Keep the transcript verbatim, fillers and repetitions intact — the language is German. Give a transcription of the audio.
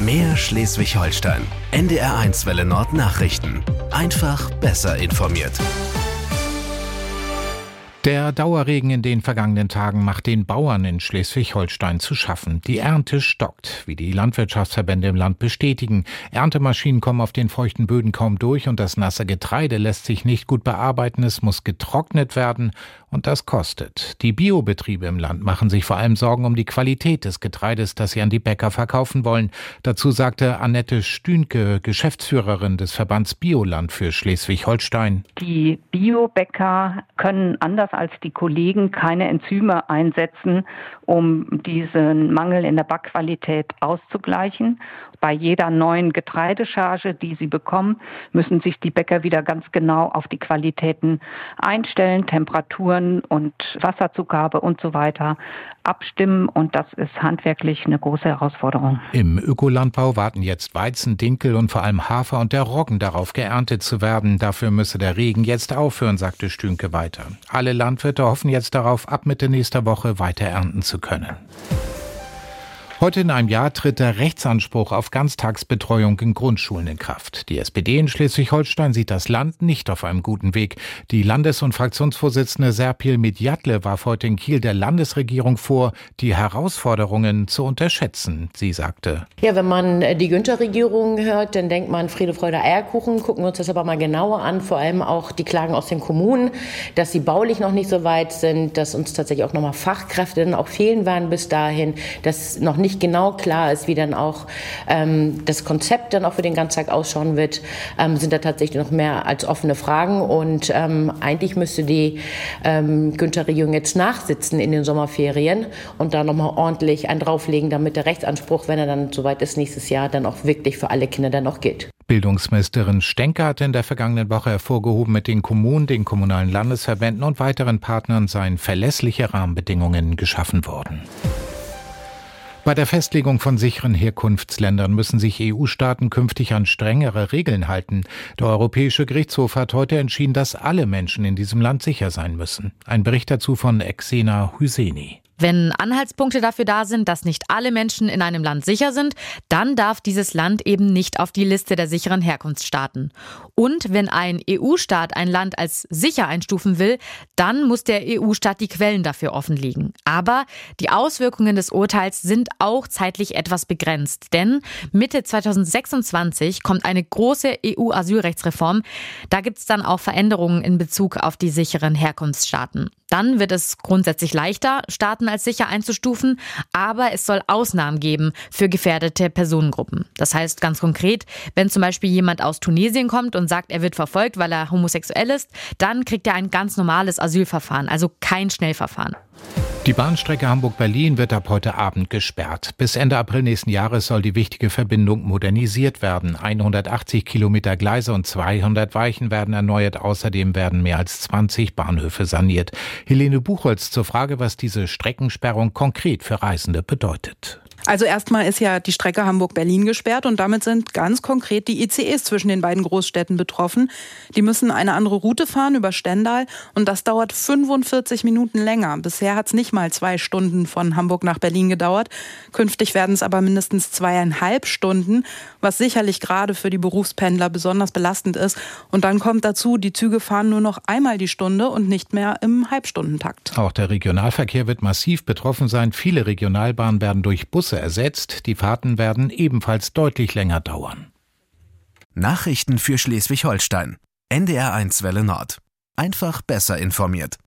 Mehr Schleswig-Holstein. N D R eins Welle Nord Nachrichten. Einfach besser informiert. Der Dauerregen in den vergangenen Tagen macht den Bauern in Schleswig-Holstein zu schaffen. Die Ernte stockt, wie die Landwirtschaftsverbände im Land bestätigen. Erntemaschinen kommen auf den feuchten Böden kaum durch und das nasse Getreide lässt sich nicht gut bearbeiten. Es muss getrocknet werden und das kostet. Die Biobetriebe im Land machen sich vor allem Sorgen um die Qualität des Getreides, das sie an die Bäcker verkaufen wollen. Dazu sagte Annette Stünke, Geschäftsführerin des Verbands Bioland für Schleswig-Holstein. Die Biobäcker können anders als die Kollegen keine Enzyme einsetzen, um diesen Mangel in der Backqualität auszugleichen. Bei jeder neuen Getreidecharge, die sie bekommen, müssen sich die Bäcker wieder ganz genau auf die Qualitäten einstellen, Temperaturen und Wasserzugabe und so weiter abstimmen. Und das ist handwerklich eine große Herausforderung. Im Ökolandbau warten jetzt Weizen, Dinkel und vor allem Hafer und der Roggen darauf, geerntet zu werden. Dafür müsse der Regen jetzt aufhören, sagte Stünke weiter. Alle Landwirte hoffen jetzt darauf, ab Mitte nächster Woche weiter ernten zu können. Heute in einem Jahr tritt der Rechtsanspruch auf Ganztagsbetreuung in Grundschulen in Kraft. Die S P D in Schleswig-Holstein sieht das Land nicht auf einem guten Weg. Die Landes- und Fraktionsvorsitzende Serpil Midjatle warf heute in Kiel der Landesregierung vor, die Herausforderungen zu unterschätzen. Sie sagte: Ja, wenn man die Günther-Regierung hört, dann denkt man Friede, Freude, Eierkuchen. Gucken wir uns das aber mal genauer an. Vor allem auch die Klagen aus den Kommunen, dass sie baulich noch nicht so weit sind, dass uns tatsächlich auch nochmal Fachkräfte dann auch fehlen werden bis dahin, dass noch nicht genau klar ist, wie dann auch ähm, das Konzept dann auch für den Ganztag ausschauen wird, ähm, sind da tatsächlich noch mehr als offene Fragen. Und ähm, eigentlich müsste die ähm, Günther-Regierung jetzt nachsitzen in den Sommerferien und da nochmal ordentlich einen drauflegen, damit der Rechtsanspruch, wenn er dann soweit ist nächstes Jahr, dann auch wirklich für alle Kinder dann auch gilt. Bildungsministerin Stenke hatte in der vergangenen Woche hervorgehoben, mit den Kommunen, den kommunalen Landesverbänden und weiteren Partnern seien verlässliche Rahmenbedingungen geschaffen worden. Bei der Festlegung von sicheren Herkunftsländern müssen sich E U-Staaten künftig an strengere Regeln halten. Der Europäische Gerichtshof hat heute entschieden, dass alle Menschen in diesem Land sicher sein müssen. Ein Bericht dazu von Exena Hüseni. Wenn Anhaltspunkte dafür da sind, dass nicht alle Menschen in einem Land sicher sind, dann darf dieses Land eben nicht auf die Liste der sicheren Herkunftsstaaten. Und wenn ein E U-Staat ein Land als sicher einstufen will, dann muss der E U-Staat die Quellen dafür offenlegen. Aber die Auswirkungen des Urteils sind auch zeitlich etwas begrenzt. Denn Mitte zweitausendsechsundzwanzig kommt eine große E U-Asylrechtsreform. Da gibt es dann auch Veränderungen in Bezug auf die sicheren Herkunftsstaaten. Dann wird es grundsätzlich leichter, Staaten als sicher einzustufen, aber es soll Ausnahmen geben für gefährdete Personengruppen. Das heißt ganz konkret, wenn zum Beispiel jemand aus Tunesien kommt und sagt, er wird verfolgt, weil er homosexuell ist, dann kriegt er ein ganz normales Asylverfahren, also kein Schnellverfahren. Die Bahnstrecke Hamburg-Berlin wird ab heute Abend gesperrt. Bis Ende April nächsten Jahres soll die wichtige Verbindung modernisiert werden. hundertachtzig Kilometer Gleise und zweihundert Weichen werden erneuert. Außerdem werden mehr als zwanzig Bahnhöfe saniert. Helene Buchholz zur Frage, was diese Streckensperrung konkret für Reisende bedeutet. Also erstmal ist ja die Strecke Hamburg-Berlin gesperrt und damit sind ganz konkret die I C Es zwischen den beiden Großstädten betroffen. Die müssen eine andere Route fahren über Stendal und das dauert fünfundvierzig Minuten länger. Bisher hat es nicht mal zwei Stunden von Hamburg nach Berlin gedauert. Künftig werden es aber mindestens zweieinhalb Stunden, was sicherlich gerade für die Berufspendler besonders belastend ist. Und dann kommt dazu, die Züge fahren nur noch einmal die Stunde und nicht mehr im Halbstundentakt. Auch der Regionalverkehr wird massiv betroffen sein. Viele Regionalbahnen werden durch Busse ersetzt. Die Fahrten werden ebenfalls deutlich länger dauern. Nachrichten für Schleswig-Holstein. N D R eins Welle Nord. Einfach besser informiert.